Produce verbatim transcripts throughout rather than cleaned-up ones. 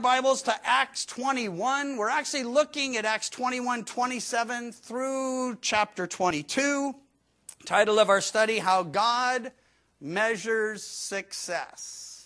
Bibles to Acts twenty-one. We're actually looking at Acts twenty-one, twenty-seven through chapter twenty-two. Title of our study, How God Measures Success.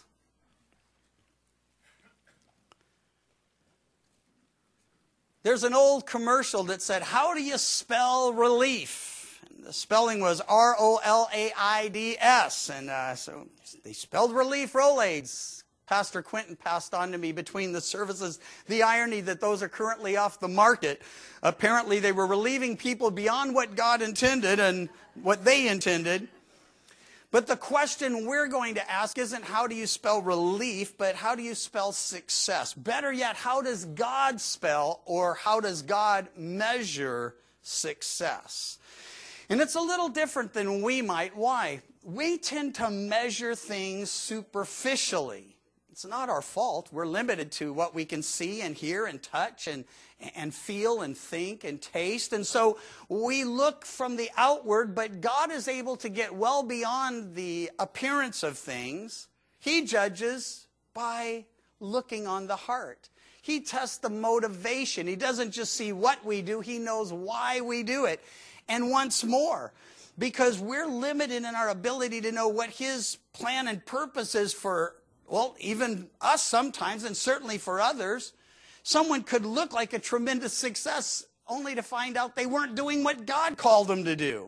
There's an old commercial that said, how do you spell relief? And the spelling was R O L A I D S. And uh, so they spelled relief Rolaids. Pastor Quentin passed on to me between the services the irony that those are currently off the market. Apparently they were relieving people beyond what God intended and what they intended. But the question we're going to ask isn't how do you spell relief, but how do you spell success? Better yet, how does God spell or how does God measure success? And it's a little different than we might. Why? We tend to measure things superficially. It's not our fault. We're limited to what we can see and hear and touch and, and feel and think and taste. And so we look from the outward, but God is able to get well beyond the appearance of things. He judges by looking on the heart. He tests the motivation. He doesn't just see what we do. He knows why we do it. And once more, because we're limited in our ability to know what His plan and purpose is for well, even us sometimes, and certainly for others, someone could look like a tremendous success only to find out they weren't doing what God called them to do.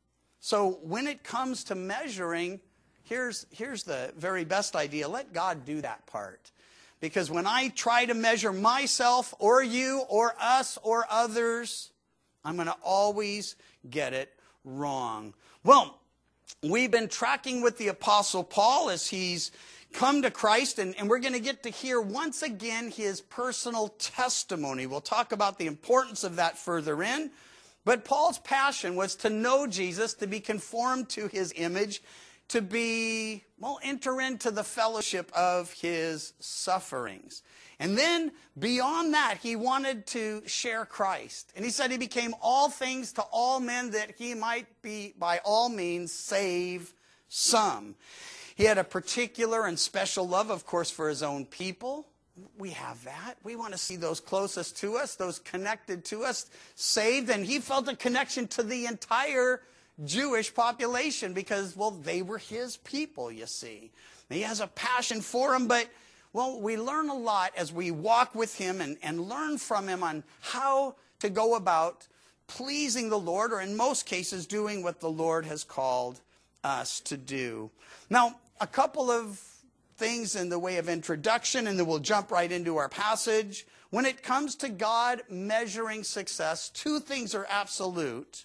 So when it comes to measuring, here's, here's the very best idea. Let God do that part. Because when I try to measure myself or you or us or others, I'm going to always get it wrong. Well, we've been tracking with the Apostle Paul as he's come to Christ, and, and we're going to get to hear once again his personal testimony. We'll talk about the importance of that further in. But Paul's passion was to know Jesus, to be conformed to His image, to be, well, enter into the fellowship of His sufferings. And then beyond that, he wanted to share Christ. And he said he became all things to all men that he might be, by all means, save some. He had a particular and special love, of course, for his own people. We have that. We want to see those closest to us, those connected to us, saved. And he felt a connection to the entire Jewish population because, well, they were his people, you see. He has a passion for them, but, well, we learn a lot as we walk with him and, and learn from him on how to go about pleasing the Lord, or in most cases, doing what the Lord has called us to do. Now, a couple of things in the way of introduction, and then we'll jump right into our passage. When it comes to God measuring success, two things are absolute.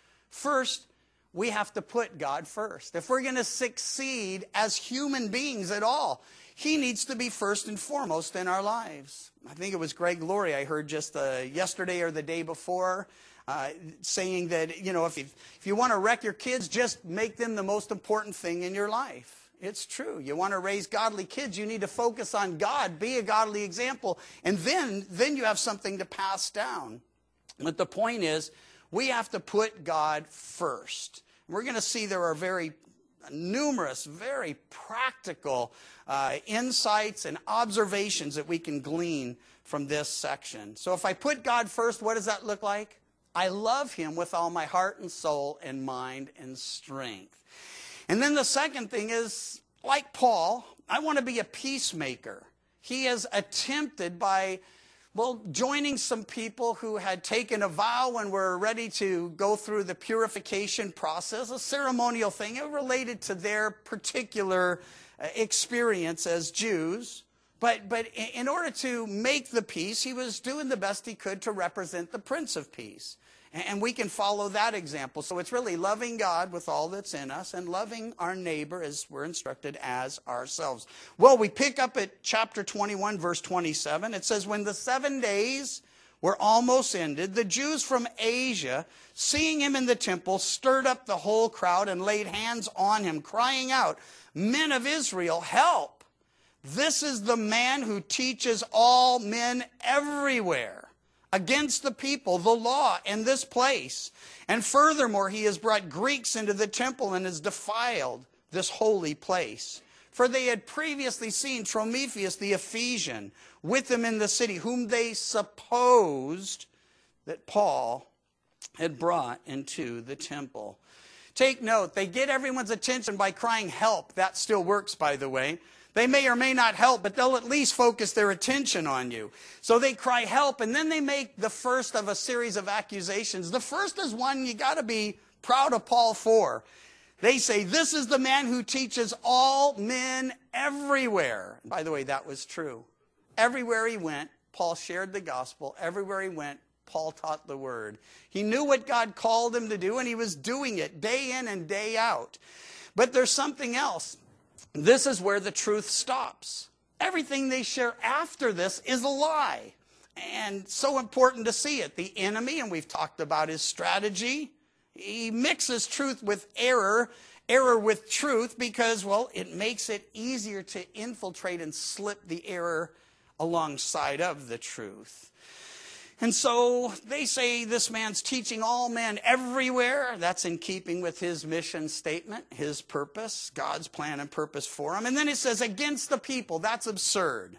First, we have to put God first. If we're going to succeed as human beings at all, He needs to be first and foremost in our lives. I think it was Greg Laurie I heard just uh, yesterday or the day before, Uh, saying that, you know, if you, if you want to wreck your kids, just make them the most important thing in your life. It's true. You want to raise godly kids, you need to focus on God, be a godly example, and then, then you have something to pass down. But the point is, we have to put God first. We're going to see there are very numerous, very practical uh, insights and observations that we can glean from this section. So if I put God first, what does that look like? I love Him with all my heart and soul and mind and strength. And then the second thing is, like Paul, I want to be a peacemaker. He has attempted by, well, joining some people who had taken a vow and were ready to go through the purification process, a ceremonial thing. It related to their particular experience as Jews. But, but in order to make the peace, he was doing the best he could to represent the Prince of Peace. And we can follow that example. So it's really loving God with all that's in us and loving our neighbor as we're instructed as ourselves. Well, we pick up at chapter twenty-one, verse twenty-seven. It says, when the seven days were almost ended, the Jews from Asia, seeing him in the temple, stirred up the whole crowd and laid hands on him, crying out, men of Israel, help! This is the man who teaches all men everywhere against the people, the law, and this place. And furthermore, he has brought Greeks into the temple and has defiled this holy place. For they had previously seen Trophimus the Ephesian with them in the city, whom they supposed that Paul had brought into the temple. Take note, they get everyone's attention by crying help. That still works, by the way. They may or may not help, but they'll at least focus their attention on you. So they cry help, and then they make the first of a series of accusations. The first is one you got to be proud of Paul for. They say, this is the man who teaches all men everywhere. By the way, that was true. Everywhere he went, Paul shared the gospel. Everywhere he went, Paul taught the word. He knew what God called him to do, and he was doing it day in and day out. But there's something else. This is where the truth stops. Everything they share after this is a lie. And so important to see it. The enemy, and we've talked about his strategy, he mixes truth with error, error with truth, because, well, it makes it easier to infiltrate and slip the error alongside of the truth. And so they say this man's teaching all men everywhere. That's in keeping with his mission statement, his purpose, God's plan and purpose for him. And then it says against the people. That's absurd.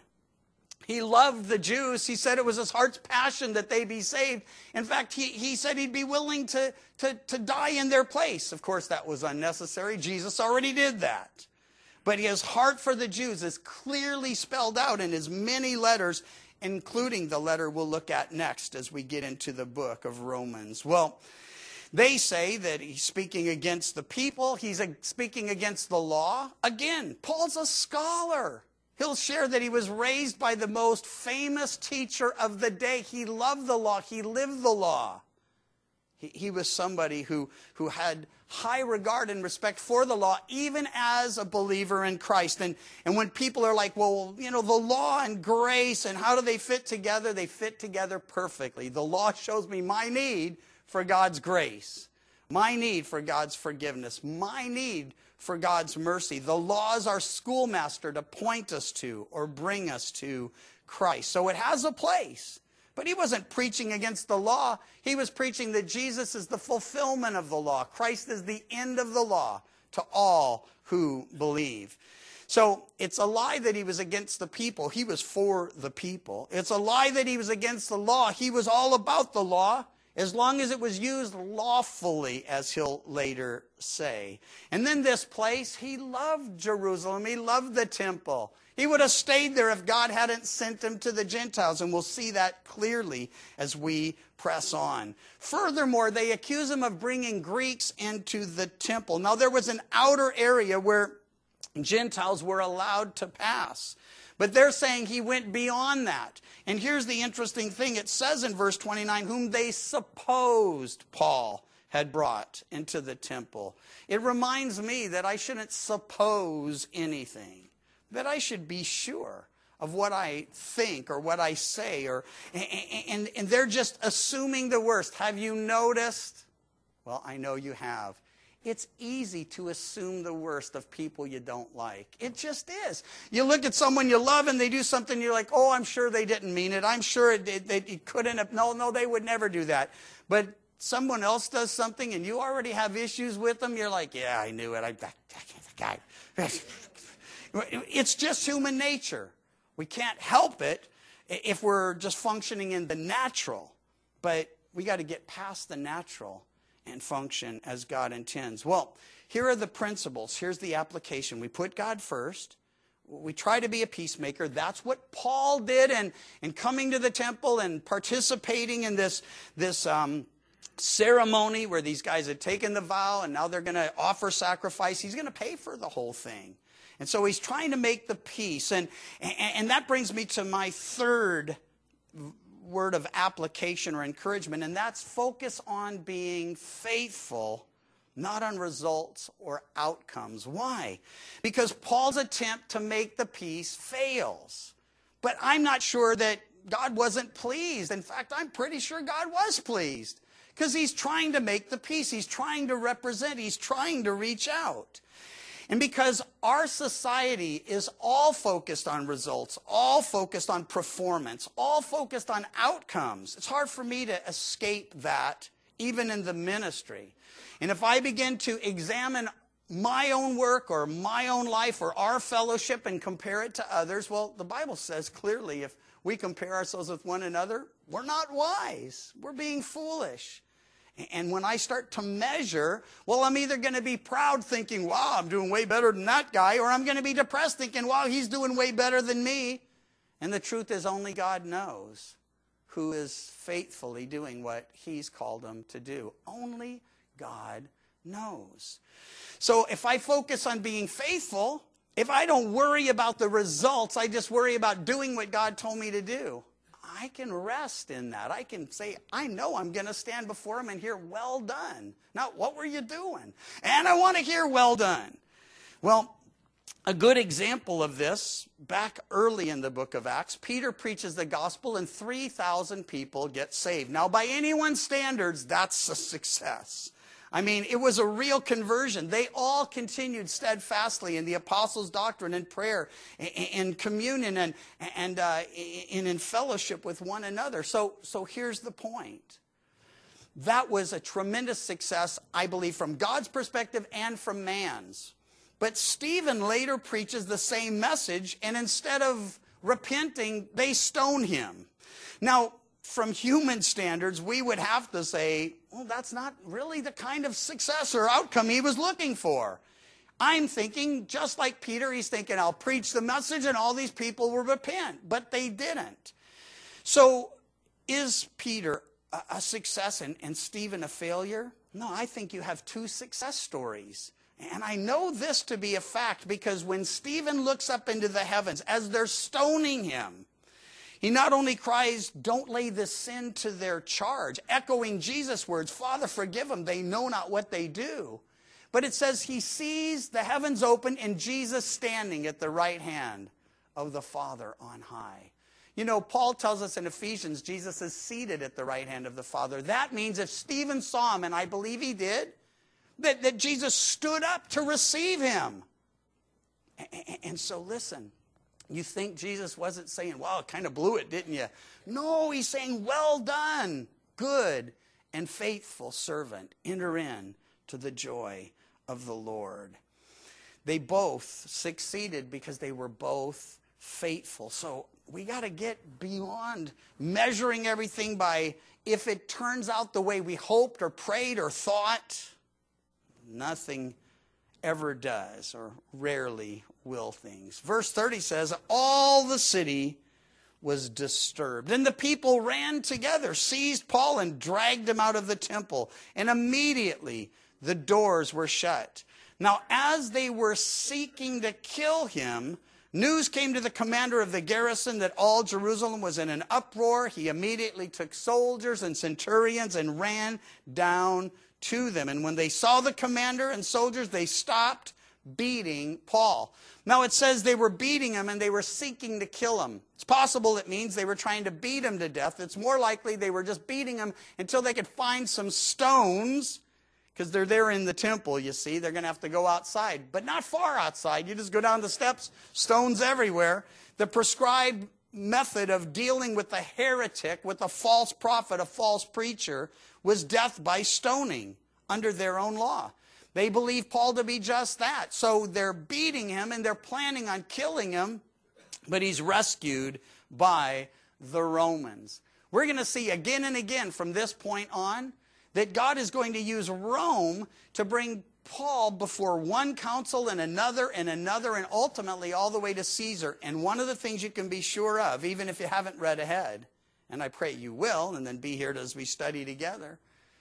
He loved the Jews. He said it was his heart's passion that they be saved. In fact, he, he said he'd be willing to, to, to die in their place. Of course, that was unnecessary. Jesus already did that. But his heart for the Jews is clearly spelled out in his many letters, including the letter we'll look at next as we get into the book of Romans. Well, they say that he's speaking against the people. He's speaking against the law. Again, Paul's a scholar. He'll share that he was raised by the most famous teacher of the day. He loved the law. He lived the law. He, he was somebody who, who had high regard and respect for the law, even as a believer in Christ. And, and when people are like, well, you know, the law and grace, and how do they fit together? They fit together perfectly. The law shows me my need for God's grace, my need for God's forgiveness, my need for God's mercy. The law is our schoolmaster to point us to or bring us to Christ. So it has a place. But he wasn't preaching against the law. He was preaching that Jesus is the fulfillment of the law. Christ is the end of the law to all who believe. So it's a lie that he was against the people. He was for the people. It's a lie that he was against the law. He was all about the law, as long as it was used lawfully, as he'll later say. And then this place, he loved Jerusalem. He loved the temple. He would have stayed there if God hadn't sent him to the Gentiles, and we'll see that clearly as we press on. Furthermore, they accuse him of bringing Greeks into the temple. Now, there was an outer area where Gentiles were allowed to pass, but they're saying he went beyond that. And here's the interesting thing. It says in verse twenty-nine, whom they supposed Paul had brought into the temple. It reminds me that I shouldn't suppose anything, that I should be sure of what I think or what I say. Or and, and they're just assuming the worst. Have you noticed? Well, I know you have. It's easy to assume the worst of people you don't like. It just is. You look at someone you love and they do something, you're like, oh, I'm sure they didn't mean it. I'm sure it, it, it couldn't have. No, no, they would never do that. But someone else does something and you already have issues with them, you're like, yeah, I knew it. I, I, I, it's just human nature. We can't help it if we're just functioning in the natural. But we got to get past the natural and function as God intends. Well, here are the principles. Here's the application. We put God first. We try to be a peacemaker. That's what Paul did, and, and coming to the temple and participating in this, this um, ceremony where these guys had taken the vow and now they're going to offer sacrifice. He's going to pay for the whole thing. And so he's trying to make the peace. And, and, and that brings me to my third word of application or encouragement, and that's focus on being faithful, not on results or outcomes. Why? Because Paul's attempt to make the peace fails. But I'm not sure that God wasn't pleased. In fact, I'm pretty sure God was pleased, because he's trying to make the peace. He's trying to represent. He's trying to reach out. And because our society is all focused on results, all focused on performance, all focused on outcomes, it's hard for me to escape that, even in the ministry. And if I begin to examine my own work or my own life or our fellowship and compare it to others, well, the Bible says clearly if we compare ourselves with one another, we're not wise. We're being foolish. And when I start to measure, well, I'm either going to be proud thinking, wow, I'm doing way better than that guy, or I'm going to be depressed thinking, wow, he's doing way better than me. And the truth is only God knows who is faithfully doing what he's called them to do. Only God knows. So if I focus on being faithful, if I don't worry about the results, I just worry about doing what God told me to do, I can rest in that. I can say, I know I'm going to stand before him and hear, well done. Not, what were you doing? And I want to hear, well done. Well, a good example of this, back early in the book of Acts, Peter preaches the gospel and three thousand people get saved. Now, by anyone's standards, that's a success. I mean, it was a real conversion. They all continued steadfastly in the apostles' doctrine and prayer and communion and, and uh, in, in fellowship with one another. So, so here's the point. That was a tremendous success, I believe, from God's perspective and from man's. But Stephen later preaches the same message, and instead of repenting, they stone him. Now, from human standards, we would have to say, well, that's not really the kind of success or outcome he was looking for. I'm thinking, just like Peter, he's thinking, I'll preach the message and all these people will repent. But they didn't. So is Peter a, a success and, and Stephen a failure? No, I think you have two success stories. And I know this to be a fact because when Stephen looks up into the heavens as they're stoning him, he not only cries, don't lay this sin to their charge, echoing Jesus' words, Father, forgive them, they know not what they do. But it says he sees the heavens open and Jesus standing at the right hand of the Father on high. You know, Paul tells us in Ephesians, Jesus is seated at the right hand of the Father. That means if Stephen saw him, and I believe he did, that, that Jesus stood up to receive him. And, and so listen. You think Jesus wasn't saying, well, kind of blew it, didn't you? No, he's saying, well done, good and faithful servant. Enter in to the joy of the Lord. They both succeeded because they were both faithful. So we got to get beyond measuring everything by if it turns out the way we hoped or prayed or thought. Nothing ever does or rarely will things. Verse thirty says, all the city was disturbed. And the people ran together, seized Paul, and dragged him out of the temple. And immediately the doors were shut. Now, as they were seeking to kill him, news came to the commander of the garrison that all Jerusalem was in an uproar. He immediately took soldiers and centurions and ran down to them. And when they saw the commander and soldiers, they stopped beating Paul. Now it says they were beating him and they were seeking to kill him. It's possible it means they were trying to beat him to death. It's more likely they were just beating him until they could find some stones, because they're there in the temple, you see. They're going to have to go outside, but not far outside. You just go down the steps, stones everywhere. The prescribed method of dealing with a heretic, with a false prophet, a false preacher, was death by stoning under their own law. They believe Paul to be just that. So they're beating him and they're planning on killing him, but he's rescued by the Romans. We're going to see again and again from this point on that God is going to use Rome to bring Paul before one council and another and another and ultimately all the way to Caesar. And one of the things you can be sure of, even if you haven't read ahead, and I pray you will, and then be here as we study together,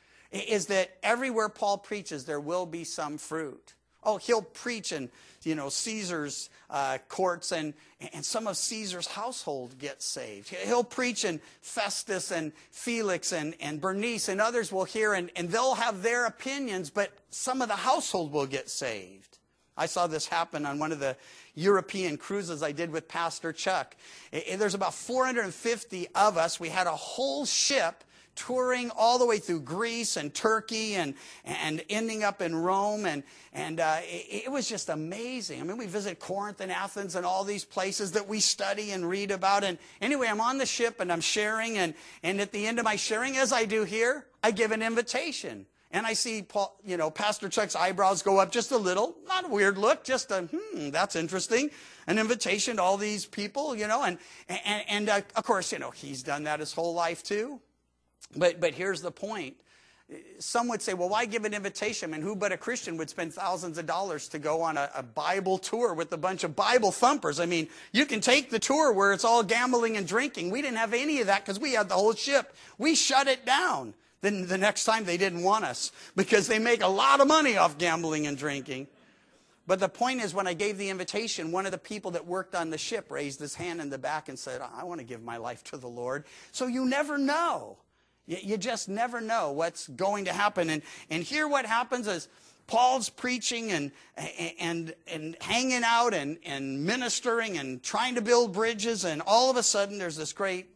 is that everywhere Paul preaches, there will be some fruit. Oh, he'll preach in, you know, Caesar's uh, courts, and, and some of Caesar's household gets saved. He'll preach in Festus and Felix and, and Bernice, and others will hear, and, and they'll have their opinions, but some of the household will get saved. I saw this happen on one of the European cruises I did with Pastor Chuck. There's about four hundred fifty of us. We had a whole ship touring all the way through Greece and Turkey and, and ending up in Rome. And, and uh, it, it was just amazing. I mean, we visited Corinth and Athens and all these places that we study and read about. And anyway, I'm on the ship and I'm sharing. And, and at the end of my sharing, as I do here, I give an invitation. and I see Paul, you know, Pastor Chuck's eyebrows go up just a little. Not a weird look, just a, hmm, that's interesting. An invitation to all these people, you know, and, and, and uh, of course, you know, he's done that his whole life too. But, but here's the point. Some would say, well, why give an invitation? And who but a Christian would spend thousands of dollars to go on a, a Bible tour with a bunch of Bible thumpers? I mean, you can take the tour where it's all gambling and drinking. We didn't have any of that because we had the whole ship. We shut it down. Then the next time they didn't want us because they make a lot of money off gambling and drinking. But the point is, when I gave the invitation, one of the people that worked on the ship raised his hand in the back and said, I want to give my life to the Lord. So you never know. You just never know what's going to happen. And, and here what happens is Paul's preaching and, and, and hanging out and, and ministering and trying to build bridges. And all of a sudden there's this great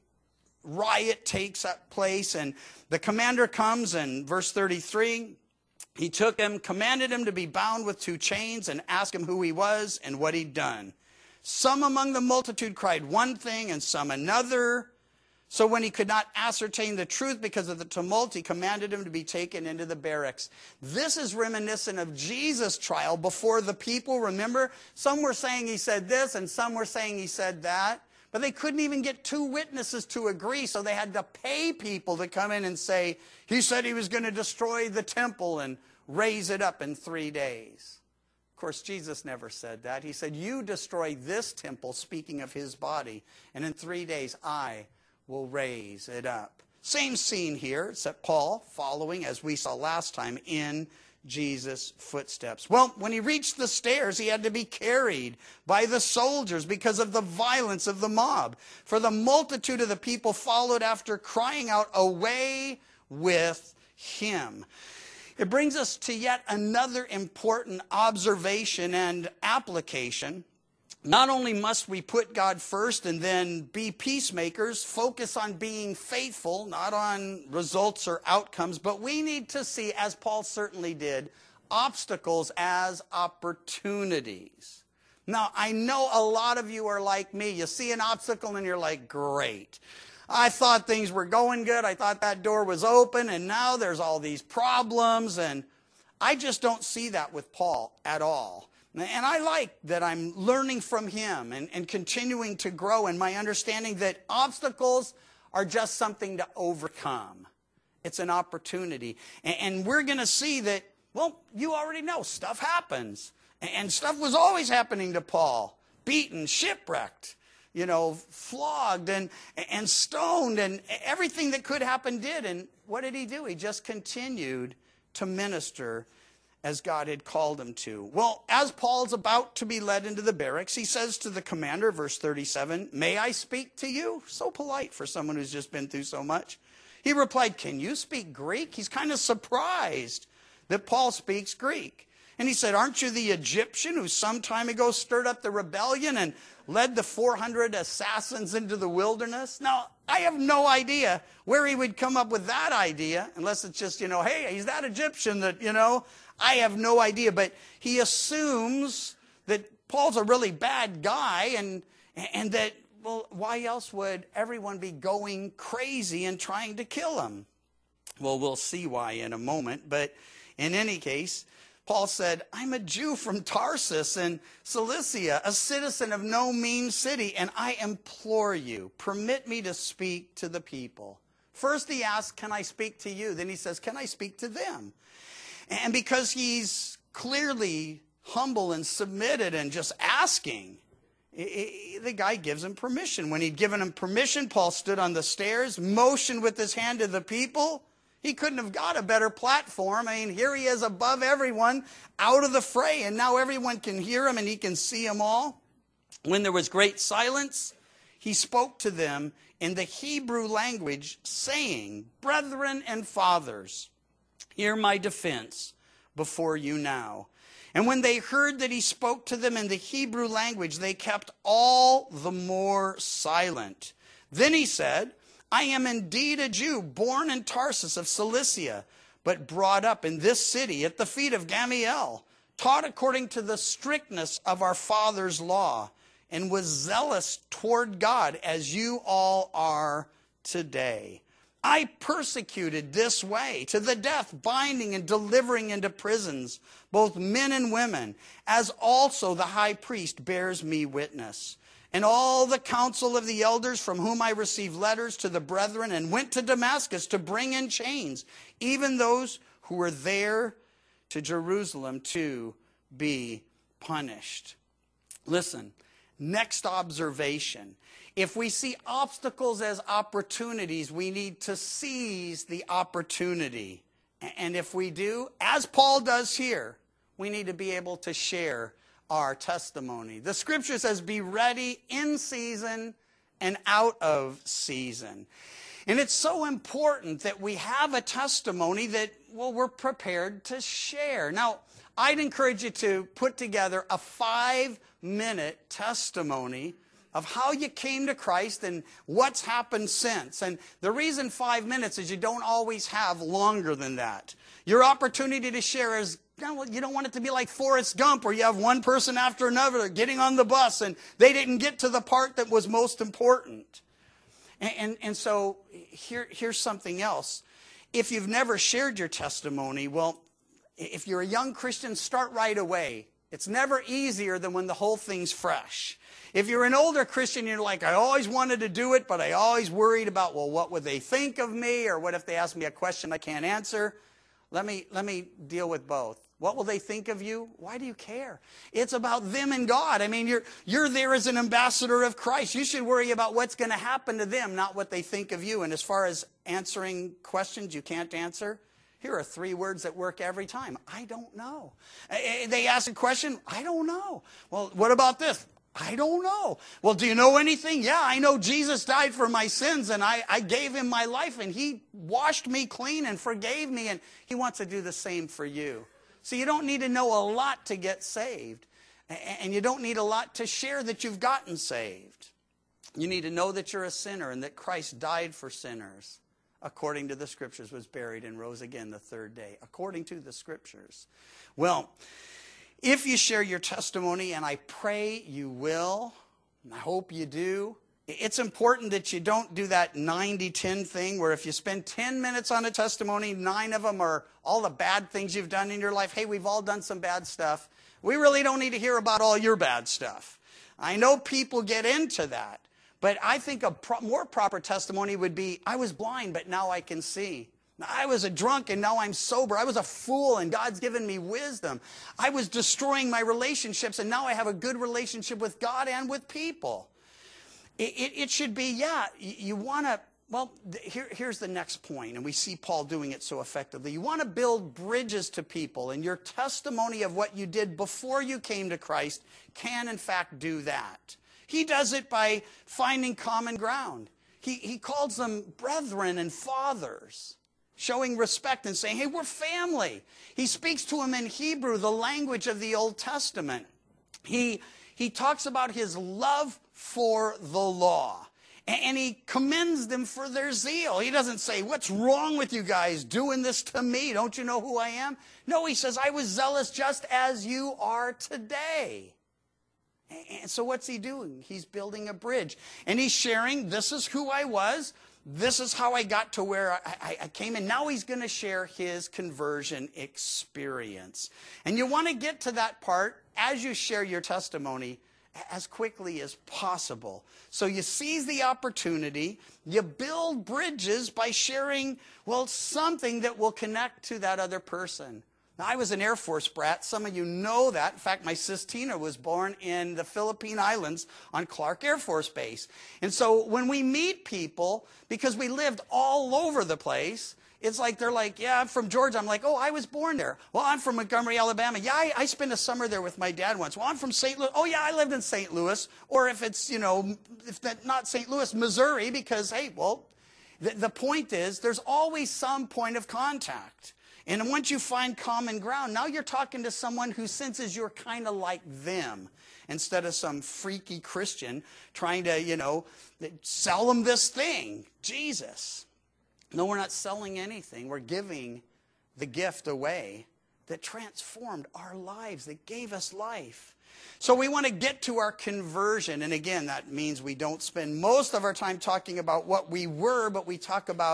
riot takes place. And the commander comes, and verse thirty-three, he took him, commanded him to be bound with two chains, and asked him who he was and what he'd done. Some among the multitude cried one thing and some another. So when he could not ascertain the truth because of the tumult, he commanded him to be taken into the barracks. This is reminiscent of Jesus' trial before the people. Remember, some were saying he said this and some were saying he said that. But they couldn't even get two witnesses to agree, so they had to pay people to come in and say, he said he was going to destroy the temple and raise it up in three days. Of course, Jesus never said that. He said, you destroy this temple, speaking of his body, and in three days I will raise it up. Same scene here, except Paul following, as we saw last time, in Jesus' footsteps. Well, when he reached the stairs, he had to be carried by the soldiers because of the violence of the mob. For the multitude of the people followed after, crying out, away with him. It brings us to yet another important observation and application. Not only must we put God first and then be peacemakers, focus on being faithful, not on results or outcomes, but we need to see, as Paul certainly did, obstacles as opportunities. Now, I know a lot of you are like me. You see an obstacle and you're like, great. I thought things were going good. I thought that door was open, and now there's all these problems. And I just don't see that with Paul at all. And I like that I'm learning from him and, and continuing to grow in my understanding that obstacles are just something to overcome. It's an opportunity. And, and we're going to see that, well, you already know, stuff happens. And, and stuff was always happening to Paul. Beaten, shipwrecked, you know, flogged and, and stoned, and everything that could happen did. And what did he do? He just continued to minister as God had called him to. Well, as Paul's about to be led into the barracks, he says to the commander, verse thirty-seven, may I speak to you? So polite for someone who's just been through so much. He replied, can you speak Greek? He's kind of surprised that Paul speaks Greek. And he said, aren't you the Egyptian who some time ago stirred up the rebellion and led the four hundred assassins into the wilderness? Now, I have no idea where he would come up with that idea, unless it's just, you know, hey, he's that Egyptian that, you know, I have no idea. But he assumes that Paul's a really bad guy, and, and that, well, why else would everyone be going crazy and trying to kill him? Well, we'll see why in a moment. But in any case, Paul said, I'm a Jew from Tarsus in Cilicia, a citizen of no mean city, and I implore you, permit me to speak to the people. First he asks, can I speak to you? Then he says, can I speak to them? And because he's clearly humble and submitted and just asking, the guy gives him permission. When he'd given him permission, Paul stood on the stairs, motioned with his hand to the people. He couldn't have got a better platform. I mean, here he is above everyone, out of the fray, and now everyone can hear him and he can see them all. When there was great silence, he spoke to them in the Hebrew language, saying, brethren and fathers, hear my defense before you now. And when they heard that he spoke to them in the Hebrew language, they kept all the more silent. Then he said, I am indeed a Jew, born in Tarsus of Cilicia, but brought up in this city at the feet of Gamaliel, taught according to the strictness of our father's law, and was zealous toward God as you all are today. I persecuted this way to the death, binding and delivering into prisons both men and women, as also the high priest bears me witness. And all the council of the elders from whom I received letters to the brethren, and went to Damascus to bring in chains, even those who were there to Jerusalem to be punished. Listen, next observation. If we see obstacles as opportunities, we need to seize the opportunity. And if we do, as Paul does here, we need to be able to share our testimony. The scripture says, be ready in season and out of season. And it's so important that we have a testimony that, well, we're prepared to share. Now, I'd encourage you to put together a five-minute testimony of how you came to Christ and what's happened since. And the reason five minutes is you don't always have longer than that. Your opportunity to share is, you don't want it to be like Forrest Gump, where you have one person after another getting on the bus and they didn't get to the part that was most important. And, and, and so here, here's something else. If you've never shared your testimony, well, if you're a young Christian, start right away. It's never easier than when the whole thing's fresh. If you're an older Christian, you're like, I always wanted to do it, but I always worried about, well, what would they think of me? Or what if they ask me a question I can't answer? Let me, let me deal with both. What will they think of you? Why do you care? It's about them and God. I mean, you're, you're there as an ambassador of Christ. You should worry about what's going to happen to them, not what they think of you. And as far as answering questions you can't answer, here are three words that work every time. I don't know. They ask a question. I don't know. Well, what about this? I don't know. Well, do you know anything? Yeah, I know Jesus died for my sins, and I, I gave him my life, and he washed me clean and forgave me, and he wants to do the same for you. So you don't need to know a lot to get saved, and you don't need a lot to share that you've gotten saved. You need to know that you're a sinner and that Christ died for sinners, according to the Scriptures, was buried and rose again the third day, according to the Scriptures. Well, if you share your testimony, and I pray you will, and I hope you do, it's important that you don't do that ninety ten thing where if you spend ten minutes on a testimony, nine of them are all the bad things you've done in your life. Hey, we've all done some bad stuff. We really don't need to hear about all your bad stuff. I know people get into that, but I think a pro- more proper testimony would be, I was blind, but now I can see. I was a drunk and now I'm sober. I was a fool and God's given me wisdom. I was destroying my relationships and now I have a good relationship with God and with people. It, it, it should be, yeah, you, you want to, well, here, here's the next point, and we see Paul doing it so effectively. You want to build bridges to people, and your testimony of what you did before you came to Christ can, in fact, do that. He does it by finding common ground. He, he calls them brethren and fathers, showing respect and saying, hey, we're family. He speaks to them in Hebrew, the language of the Old Testament. He, he talks about his love for the law, and he commends them for their zeal. He doesn't say, what's wrong with you guys doing this to me? Don't you know who I am? No, he says, I was zealous just as you are today. And so what's he doing? He's building a bridge, and he's sharing, this is who I was. This is how I got to where I, I, I came, and now he's going to share his conversion experience. And you want to get to that part as you share your testimony as quickly as possible. So you seize the opportunity, you build bridges by sharing, well, something that will connect to that other person. Now, I was an Air Force brat. Some of you know that. In fact, my sis Tina was born in the Philippine Islands on Clark Air Force Base. And so when we meet people, because we lived all over the place, it's like they're like, yeah, I'm from Georgia. I'm like, oh, I was born there. Well, I'm from Montgomery, Alabama. Yeah, I, I spent a summer there with my dad once. Well, I'm from Saint Louis. Oh, yeah, I lived in Saint Louis. Or if it's, you know, if that, not Saint Louis, Missouri, because, hey, well, the, the point is there's always some point of contact. And once you find common ground, now you're talking to someone who senses you're kind of like them, instead of some freaky Christian trying to, you know, sell them this thing, Jesus. No, we're not selling anything. We're giving the gift away that transformed our lives, that gave us life. So we want to get to our conversion. And again, that means we don't spend most of our time talking about what we were, but we talk about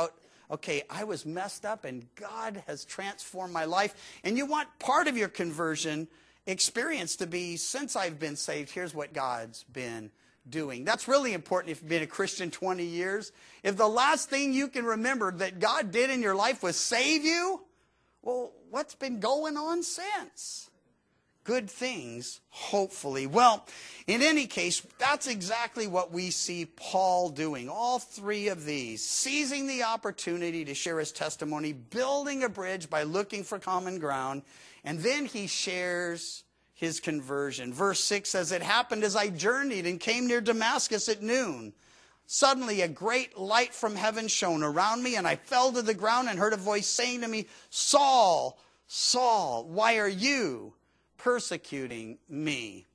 okay, I was messed up and God has transformed my life. And you want part of your conversion experience to be, since I've been saved, here's what God's been doing. That's really important if you've been a Christian twenty years. If the last thing you can remember that God did in your life was save you, well, what's been going on since? Good things, hopefully. Well, in any case, that's exactly what we see Paul doing. All three of these, seizing the opportunity to share his testimony, building a bridge by looking for common ground, and then he shares his conversion. Verse six says, "It happened as I journeyed and came near Damascus at noon. Suddenly a great light from heaven shone around me, and I fell to the ground and heard a voice saying to me, 'Saul, Saul, why are you persecuting me?'"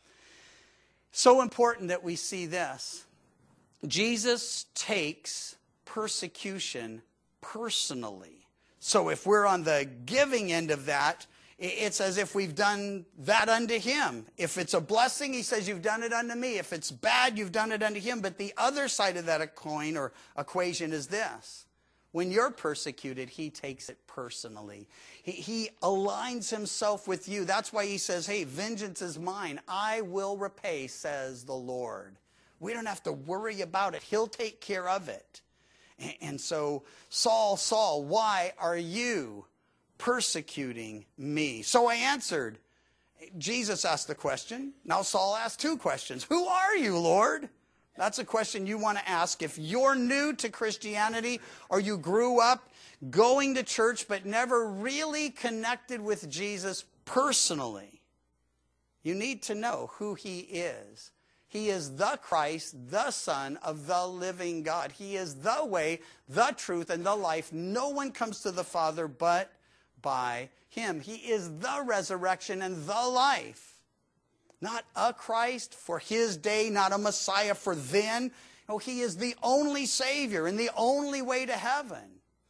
So important that we see this. Jesus takes persecution personally. So if we're on the giving end of that, it's as if we've done that unto him. If it's a blessing, he says, you've done it unto me. If it's bad, you've done it unto him. But the other side of that coin or equation is this. When you're persecuted, he takes it personally. He, he aligns himself with you. That's why he says, hey, vengeance is mine. I will repay, says the Lord. We don't have to worry about it. He'll take care of it. And, and so, Saul, Saul, why are you persecuting me? So I answered. Jesus asked the question. Now Saul asked two questions. Who are you, Lord? That's a question you want to ask if you're new to Christianity or you grew up going to church but never really connected with Jesus personally. You need to know who he is. He is the Christ, the Son of the living God. He is the way, the truth, and the life. No one comes to the Father but by him. He is the resurrection and the life. Not a Christ for his day, not a Messiah for then. No, he is the only Savior and the only way to heaven.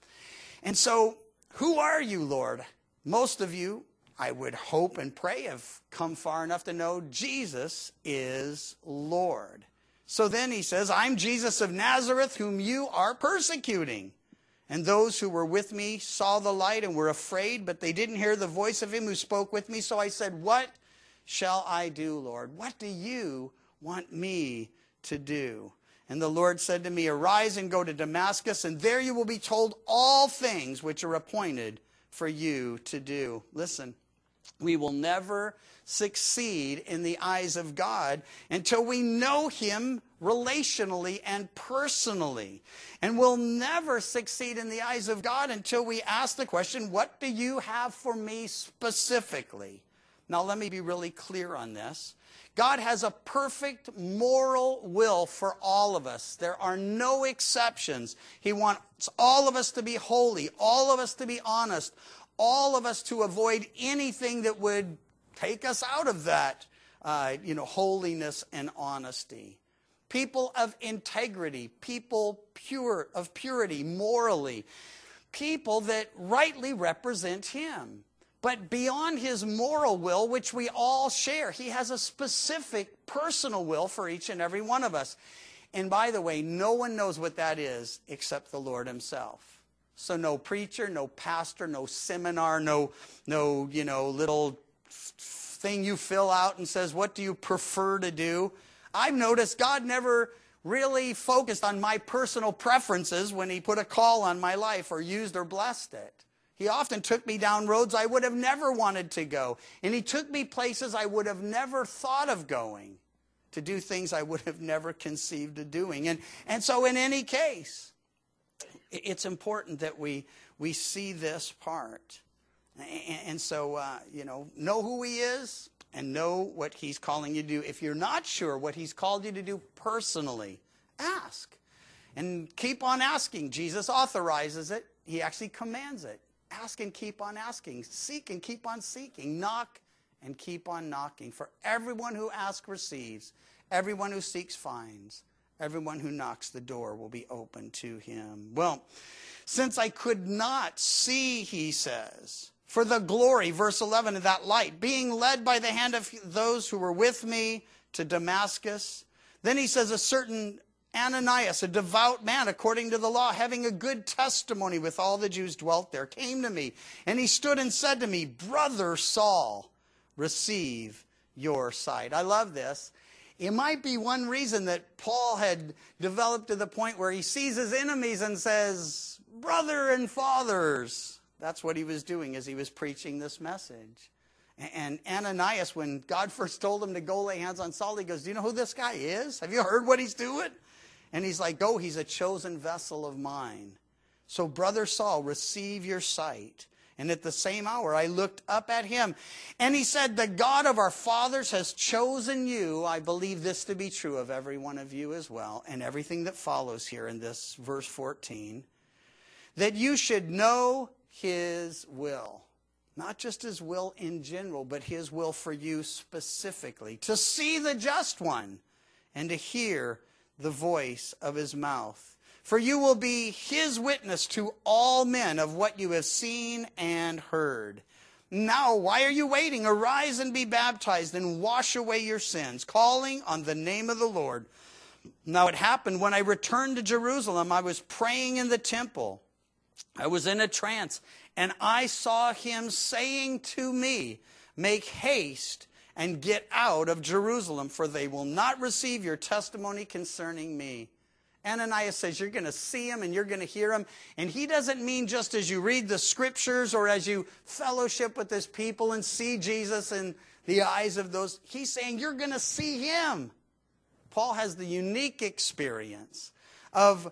And so, who are you, Lord? Most of you, I would hope and pray, have come far enough to know Jesus is Lord. So then he says, I'm Jesus of Nazareth, whom you are persecuting. And those who were with me saw the light and were afraid, but they didn't hear the voice of him who spoke with me. So I said, what shall I do, Lord? What do you want me to do? And the Lord said to me, arise and go to Damascus, and there you will be told all things which are appointed for you to do. Listen, we will never succeed in the eyes of God until we know him relationally and personally. And we'll never succeed in the eyes of God until we ask the question, what do you have for me specifically? Now, let me be really clear on this. God has a perfect moral will for all of us. There are no exceptions. He wants all of us to be holy, all of us to be honest, all of us to avoid anything that would take us out of that, uh, you know, holiness and honesty. People of integrity, people pure of purity, morally, people that rightly represent him. But beyond his moral will, which we all share, he has a specific personal will for each and every one of us. And by the way, no one knows what that is except the Lord himself. So no preacher, no pastor, no seminar, no, no, you know, little thing you fill out and says, what do you prefer to do? I've noticed God never really focused on my personal preferences when he put a call on my life or used or blessed it. He often took me down roads I would have never wanted to go. And he took me places I would have never thought of going, to do things I would have never conceived of doing. And, and so in any case, it's important that we, we see this part. And, and so, uh, you know, know who he is and know what he's calling you to do. If you're not sure what he's called you to do personally, ask. And keep on asking. Jesus authorizes it. He actually commands it. Ask and keep on asking. Seek and keep on seeking. Knock and keep on knocking. For everyone who asks receives. Everyone who seeks finds. Everyone who knocks, the door will be open to him. Well, since I could not see, he says, for the glory, verse eleven, of that light, being led by the hand of those who were with me to Damascus. Then he says, a certain Ananias, a devout man according to the law, having a good testimony with all the Jews dwelt there, came to me. And he stood and said to me, Brother Saul, receive your sight. I love this. It might be one reason that Paul had developed to the point where he sees his enemies and says, brother and fathers. That's what he was doing as he was preaching this message. And Ananias, when God first told him to go lay hands on Saul, he goes, do you know who this guy is? Have you heard what he's doing? And he's like, go, he's a chosen vessel of mine. So brother Saul, receive your sight. And at the same hour, I looked up at him. And he said, the God of our fathers has chosen you. I believe this to be true of every one of you as well. And everything that follows here in this verse fourteen. That you should know his will. Not just his will in general, but his will for you specifically. To see the just one and to hear the voice of his mouth. For you will be his witness to all men of what you have seen and heard. Now, why are you waiting? Arise and be baptized and wash away your sins, calling on the name of the Lord. Now, it happened when I returned to Jerusalem, I was praying in the temple. I was in a trance, and I saw him saying to me, make haste and get out of Jerusalem, for they will not receive your testimony concerning me. Ananias says you're going to see him and you're going to hear him. And he doesn't mean just as you read the scriptures or as you fellowship with his people and see Jesus in the eyes of those. He's saying you're going to see him. Paul has the unique experience of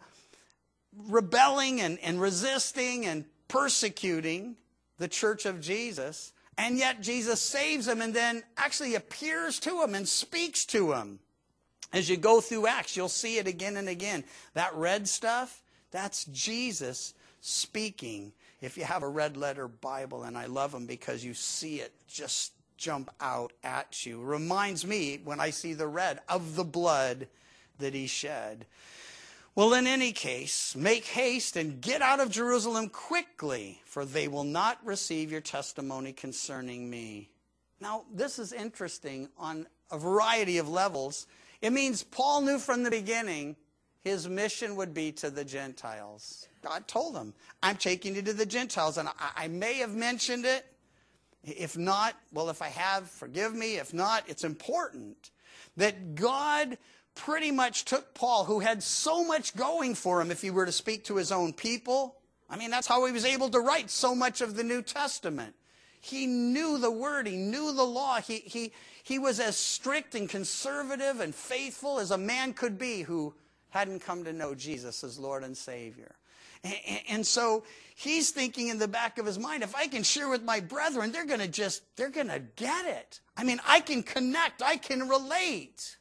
rebelling and, and resisting and persecuting the church of Jesus. And yet Jesus saves him and then actually appears to him and speaks to him. As you go through Acts, you'll see it again and again. That red stuff, that's Jesus speaking. If you have a red letter Bible, and I love them because you see it just jump out at you. Reminds me, when I see the red, of the blood that he shed. Well, in any case, make haste and get out of Jerusalem quickly, for they will not receive your testimony concerning me. Now, this is interesting on a variety of levels. It means Paul knew from the beginning his mission would be to the Gentiles. God told him, I'm taking you to the Gentiles. And I, I may have mentioned it. If not, well, if I have, forgive me. If not, it's important that God pretty much took Paul, who had so much going for him if he were to speak to his own people. I mean, that's how he was able to write so much of the New Testament. He knew the word. He knew the law. He, he, he was as strict and conservative and faithful as a man could be who hadn't come to know Jesus as Lord and Savior. And, and so he's thinking in the back of his mind, if I can share with my brethren, they're going to just, they're going to get it. I mean, I can connect. I can relate.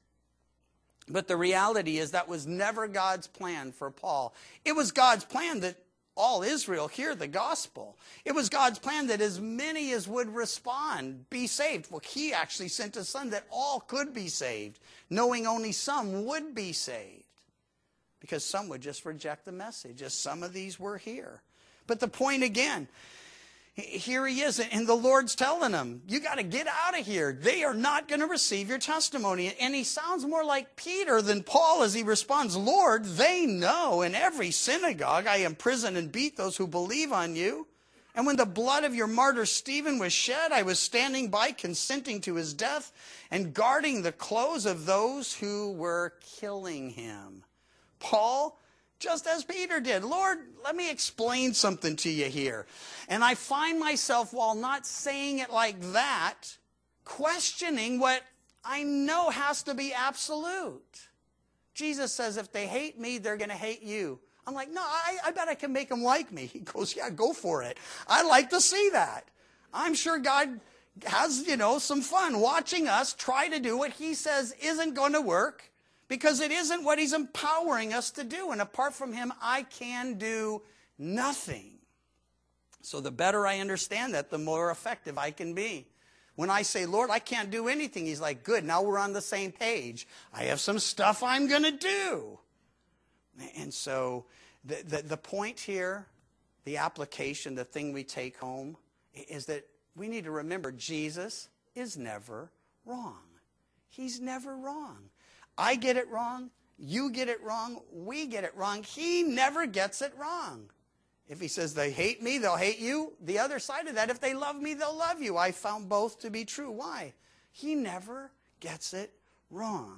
But the reality is that was never God's plan for Paul. It was God's plan that all Israel hear the gospel. It was God's plan that as many as would respond be saved. Well, he actually sent his son that all could be saved, knowing only some would be saved. Because some would just reject the message, as some of these were here. But the point again, here he is, and the Lord's telling him, you got to get out of here. They are not going to receive your testimony. And he sounds more like Peter than Paul as he responds, Lord, they know in every synagogue I imprison and beat those who believe on you. And when the blood of your martyr Stephen was shed, I was standing by consenting to his death and guarding the clothes of those who were killing him. Paul, just as Peter did, Lord, let me explain something to you here. And I find myself, while not saying it like that, questioning what I know has to be absolute. Jesus says, if they hate me, they're going to hate you. I'm like, no, I, I bet I can make them like me. He goes, yeah, go for it. I like to see that. I'm sure God has, you know, some fun watching us try to do what he says isn't going to work. Because it isn't what he's empowering us to do. And apart from him, I can do nothing. So the better I understand that, the more effective I can be. When I say, Lord, I can't do anything, he's like, good, now we're on the same page. I have some stuff I'm going to do. And so the, the, the point here, the application, the thing we take home, is that we need to remember Jesus is never wrong. He's never wrong. I get it wrong. you get it wrong, we get it wrong. He never gets it wrong. If he says they hate me, they'll hate you. The other side of that, if they love me, they'll love you. I found both to be true. Why? He never gets it wrong.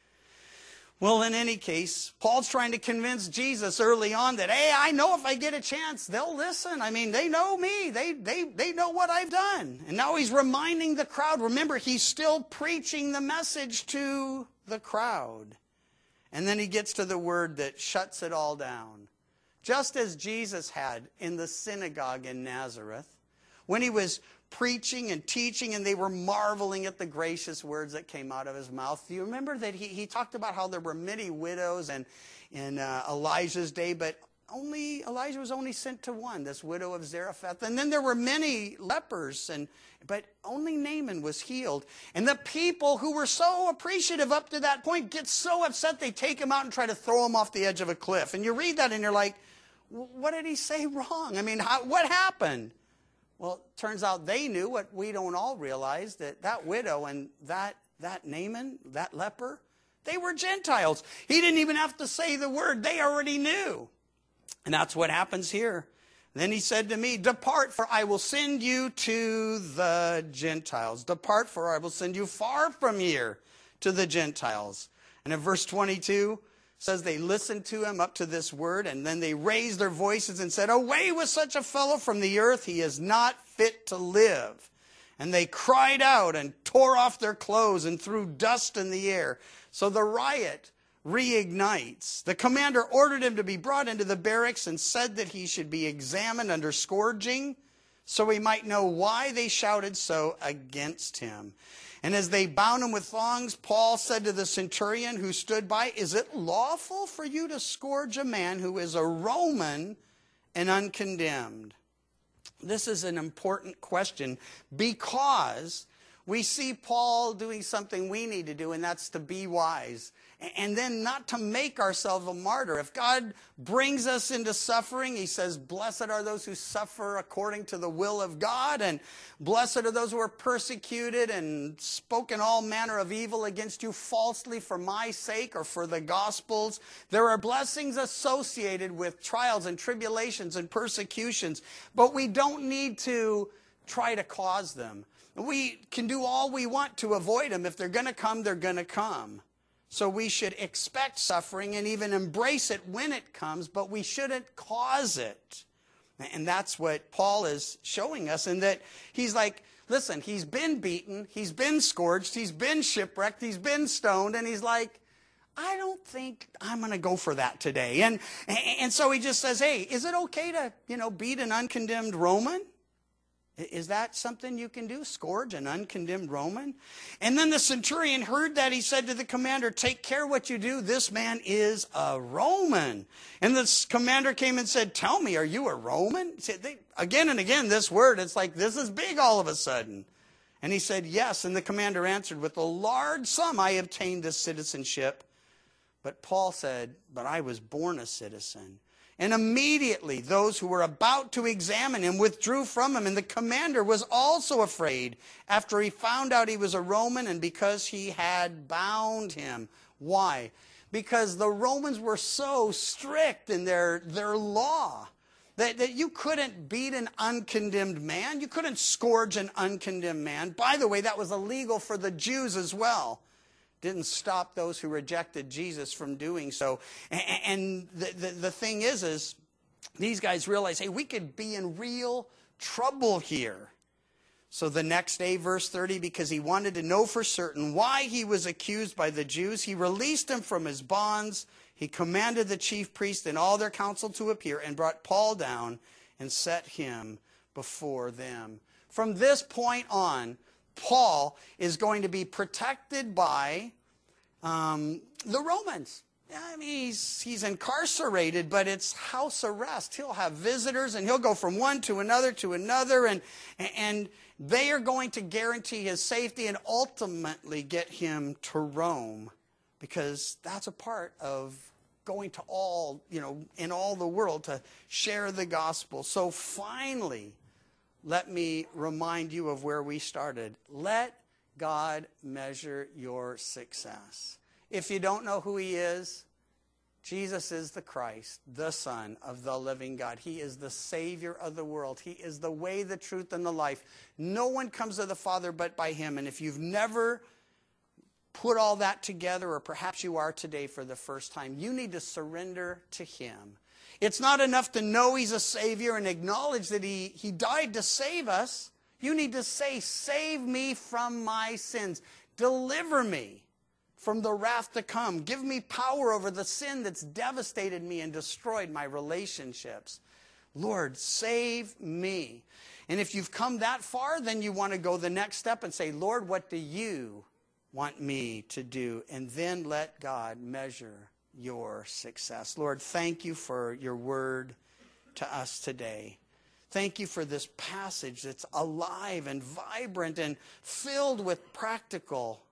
Well, in any case, Paul's trying to convince Jesus early on that, hey, I know if I get a chance, they'll listen. I mean, they know me. They, they, they know what I've done. And now he's reminding the crowd. Remember, he's still preaching the message to the crowd. And then he gets to the word that shuts it all down. Just as Jesus had in the synagogue in Nazareth, when he was preaching and teaching, and they were marveling at the gracious words that came out of his mouth. Do you remember that he, he talked about how there were many widows and in uh, Elijah's day, but only Elijah was only sent to one, this widow of Zarephath. And then there were many lepers, and but only Naaman was healed. And the people who were so appreciative up to that point get so upset they take him out and try to throw him off the edge of a cliff. And you read that and you're like, what did he say wrong? I mean, how, what happened? Well, it turns out they knew what we don't all realize, that that widow and that, that Naaman, that leper, they were Gentiles. He didn't even have to say the word. They already knew. And that's what happens here. Then he said to me, depart, for I will send you to the Gentiles. Depart, for I will send you far from here to the Gentiles. And in verse twenty-two, says they listened to him up to this word, and then they raised their voices and said, away with such a fellow from the earth. He is not fit to live. And they cried out and tore off their clothes and threw dust in the air. So the riot reignites. The commander ordered him to be brought into the barracks and said that he should be examined under scourging, so he might know why they shouted so against him. And as they bound him with thongs, Paul said to the centurion who stood by, is it lawful for you to scourge a man who is a Roman and uncondemned? This is an important question because we see Paul doing something we need to do, and that's to be wise. And then not to make ourselves a martyr. If God brings us into suffering, he says, blessed are those who suffer according to the will of God, and blessed are those who are persecuted and spoken all manner of evil against you falsely for my sake or for the gospel's. There are blessings associated with trials and tribulations and persecutions, but we don't need to try to cause them. We can do all we want to avoid them. If they're going to come, they're going to come. So we should expect suffering and even embrace it when it comes, but we shouldn't cause it. And that's what Paul is showing us, in that he's like, listen, he's been beaten, he's been scourged, he's been shipwrecked, he's been stoned, and he's like, I don't think I'm going to go for that today. And, and so he just says, hey, is it okay to, you know, beat an uncondemned Roman? Is that something you can do? Scourge an uncondemned Roman? And then the centurion heard that. He said to the commander, take care what you do. This man is a Roman. And the commander came and said, tell me, are you a Roman? He said, they, again and again, this word, it's like this is big all of a sudden. And he said, yes. And the commander answered, with a large sum I obtained this citizenship. But Paul said, but I was born a citizen. And immediately those who were about to examine him withdrew from him. And the commander was also afraid after he found out he was a Roman, and because he had bound him. Why? Because the Romans were so strict in their, their law that, that you couldn't beat an uncondemned man. You couldn't scourge an uncondemned man. By the way, that was illegal for the Jews as well. Didn't stop those who rejected Jesus from doing so. And the, the, the thing is, is these guys realized, hey, we could be in real trouble here. So the next day, verse thirty, because he wanted to know for certain why he was accused by the Jews, he released him from his bonds. He commanded the chief priest and all their council to appear, and brought Paul down and set him before them. From this point on, Paul is going to be protected by um, the Romans. I mean, he's, he's incarcerated, but it's house arrest. He'll have visitors, and he'll go from one to another to another, and, and they are going to guarantee his safety and ultimately get him to Rome, because that's a part of going to all, you know, in all the world to share the gospel. So finally, let me remind you of where we started. Let God measure your success. If you don't know who he is, Jesus is the Christ, the Son of the living God. He is the Savior of the world. He is the way, the truth, and the life. No one comes to the Father but by him. And if you've never put all that together, or perhaps you are today for the first time, you need to surrender to him. It's not enough to know he's a Savior and acknowledge that he, he died to save us. You need to say, save me from my sins. Deliver me from the wrath to come. Give me power over the sin that's devastated me and destroyed my relationships. Lord, save me. And if you've come that far, then you want to go the next step and say, Lord, what do you want me to do? And then let God measure your success. Lord, thank you for your word to us today. Thank you for this passage that's alive and vibrant and filled with practical,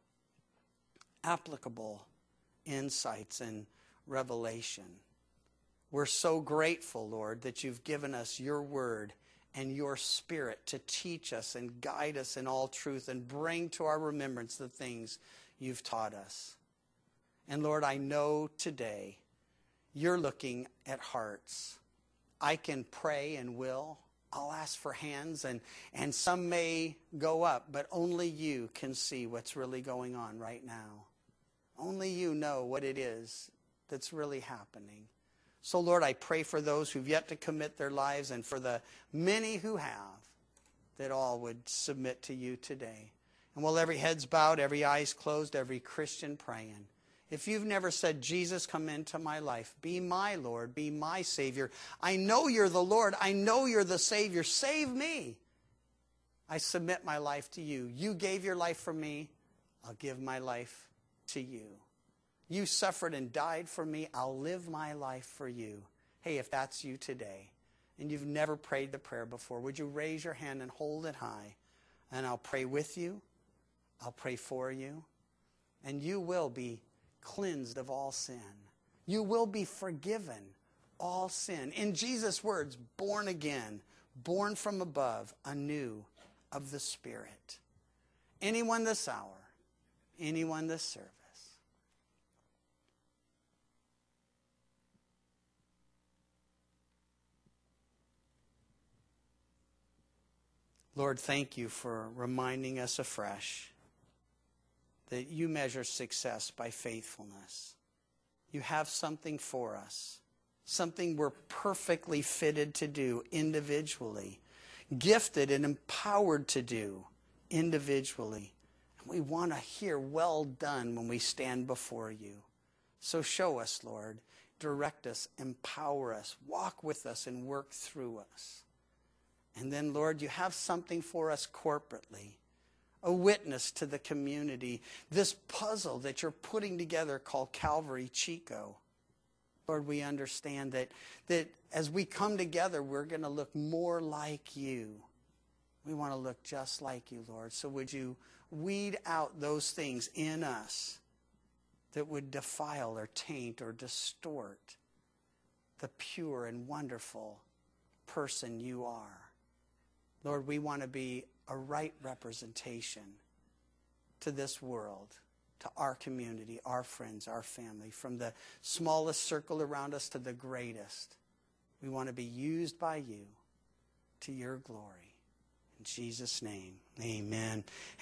applicable insights and revelation. We're so grateful, Lord, that you've given us your word and your Spirit to teach us and guide us in all truth and bring to our remembrance the things you've taught us. And Lord, I know today you're looking at hearts. I can pray and will. I'll ask for hands, and, and some may go up, but only you can see what's really going on right now. Only you know what it is that's really happening. So, Lord, I pray for those who've yet to commit their lives and for the many who have, that all would submit to you today. And while every head's bowed, every eye's closed, every Christian praying, if you've never said, Jesus, come into my life, be my Lord, be my Savior. I know you're the Lord. I know you're the Savior. Save me. I submit my life to you. You gave your life for me. I'll give my life to you. You suffered and died for me. I'll live my life for you. Hey, if that's you today, and you've never prayed the prayer before, would you raise your hand and hold it high? And I'll pray with you. I'll pray for you. And you will be cleansed of all sin. You will be forgiven all sin. In Jesus' words, born again, born from above, anew of the Spirit. Anyone this hour, anyone this service. Lord, thank you for reminding us afresh that you measure success by faithfulness. You have something for us, something we're perfectly fitted to do individually, gifted and empowered to do individually. And we want to hear well done when we stand before you. So show us, Lord, direct us, empower us, walk with us, and work through us. And then, Lord, you have something for us corporately, a witness to the community, this puzzle that you're putting together called Calvary Chico. Lord, we understand that, that as we come together, we're going to look more like you. We want to look just like you, Lord. So would you weed out those things in us that would defile or taint or distort the pure and wonderful person you are. Lord, we want to be a right representation to this world, to our community, our friends, our family, from the smallest circle around us to the greatest. We want to be used by you to your glory. In Jesus' name, amen.